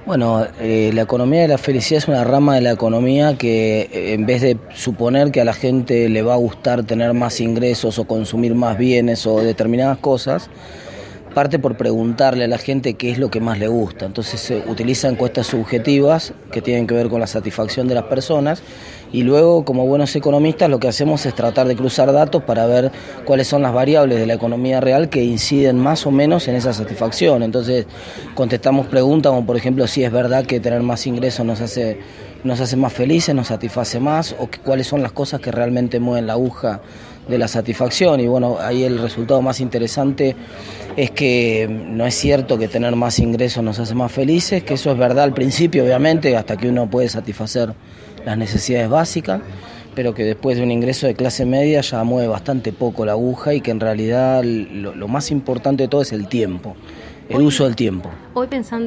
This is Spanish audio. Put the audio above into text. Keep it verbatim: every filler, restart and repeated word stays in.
Bueno, eh, la economía de la felicidad es una rama de la economía que eh, en vez de suponer que a la gente le va a gustar tener más ingresos o consumir más bienes o determinadas cosas, parte por preguntarle a la gente qué es lo que más le gusta. Entonces se utilizan encuestas subjetivas que tienen que ver con la satisfacción de las personas y luego, como buenos economistas, lo que hacemos es tratar de cruzar datos para ver cuáles son las variables de la economía real que inciden más o menos en esa satisfacción. Entonces contestamos preguntas como, por ejemplo, si es verdad que tener más ingresos nos hace, nos hace más felices, nos satisface más, o que, cuáles son las cosas que realmente mueven la aguja de la satisfacción. Y bueno, ahí el resultado más interesante es que no es cierto que tener más ingresos nos hace más felices, que eso es verdad al principio, obviamente, hasta que uno puede satisfacer las necesidades básicas, pero que después de un ingreso de clase media ya mueve bastante poco la aguja y que en realidad lo, lo más importante de todo es el tiempo, el Hoy, uso del tiempo. hoy pensando